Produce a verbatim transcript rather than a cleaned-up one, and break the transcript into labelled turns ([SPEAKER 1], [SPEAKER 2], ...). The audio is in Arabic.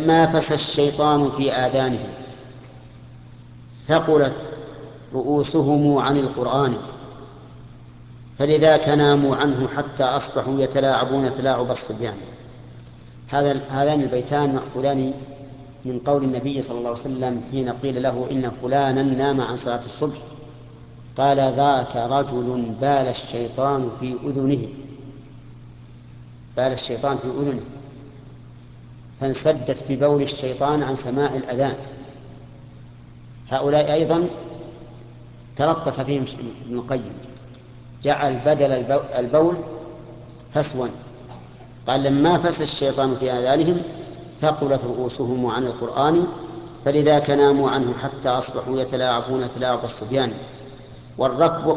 [SPEAKER 1] فلما فسى الشيطان في آذانهم ثقلت رؤوسهم عن القرآن فلذاك ناموا عنه حتى أصبحوا يتلاعبون تلاعب الصبيان. هذا هذان البيتان مأخوذان من قول النبي صلى الله عليه وسلم حين قيل له إن فلانا نام عن صلاة الصبح قال ذاك رجل بال الشيطان في أذنه، بال الشيطان في أذنه فانسدت ببول الشيطان عن سماع الأذان. هؤلاء أيضا تلطف فيهم ابن القيم، جعل بدل البول فسوا، قال لما فسى الشيطان في آذانهم ثقلت رؤوسهم عن القرآن فلذاك ناموا عنه حتى أصبحوا يتلاعبون تلاعب الصبيان. والركب